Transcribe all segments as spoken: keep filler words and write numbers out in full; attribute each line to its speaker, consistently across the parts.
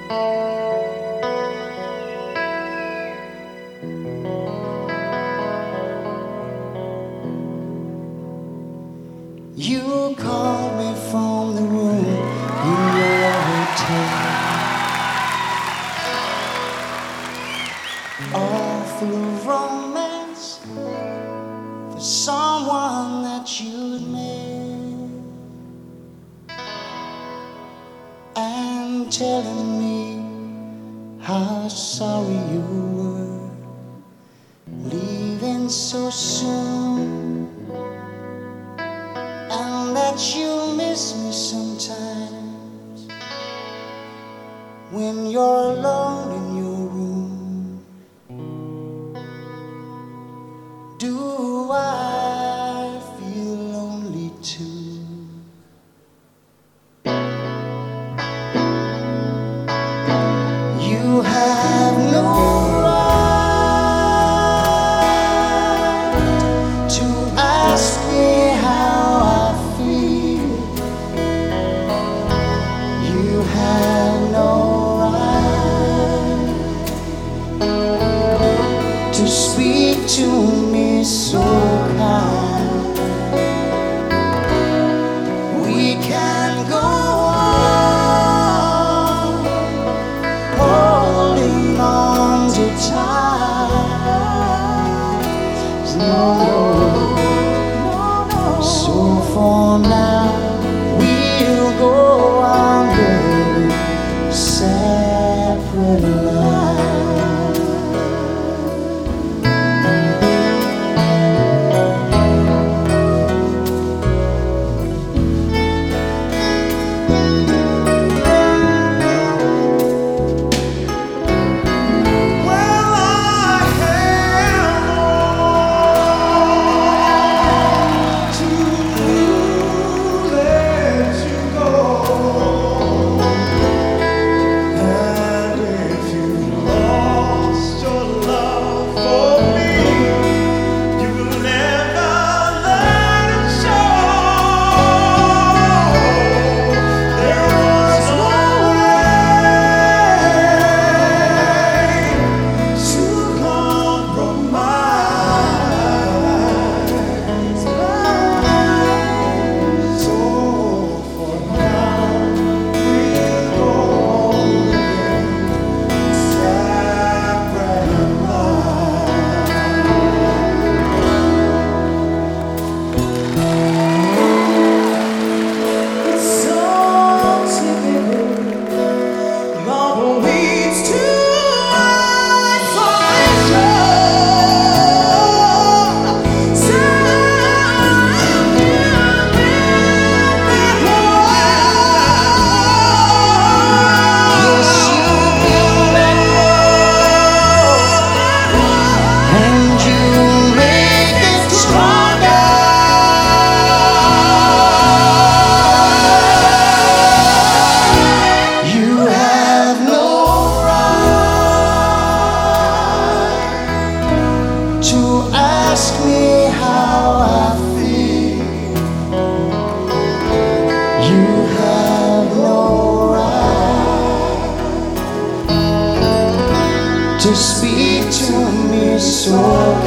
Speaker 1: You called me from the room in your hotel, all full of romance for someone that you'd met, and telling me how sorry you were leaving so soon, and that you miss me sometimes when you're alone in your room. Do I feel lonely too? You have no right to ask me how I feel. You have no right to speak to me so kind. We can go on holding on to tight. No, no, no. So for now, we'll go on living separate lives. To speak to me so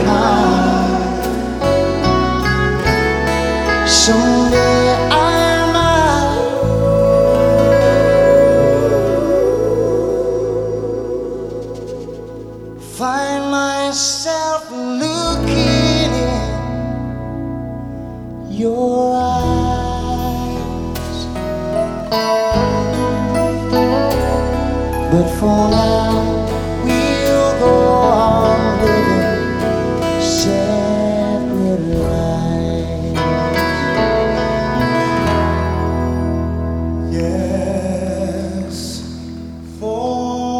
Speaker 1: kind. Someday I might find myself looking in your eyes, but for now we'll go on living separate lives. Yes, for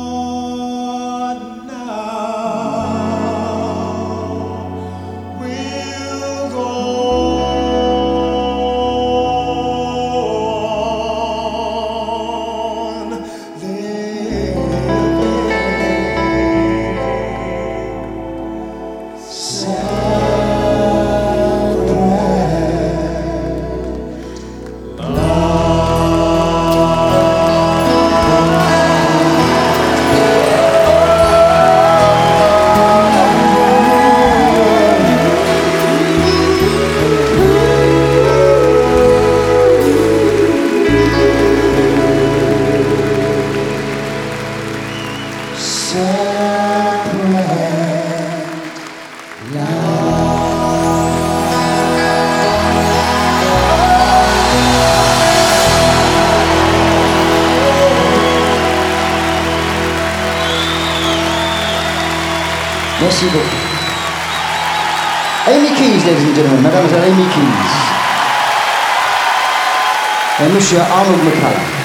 Speaker 1: now we'll go on living Merci beaucoup. Amy Keys, ladies and gentlemen, mademoiselle Amy Keys. Et monsieur Arnold McCallum.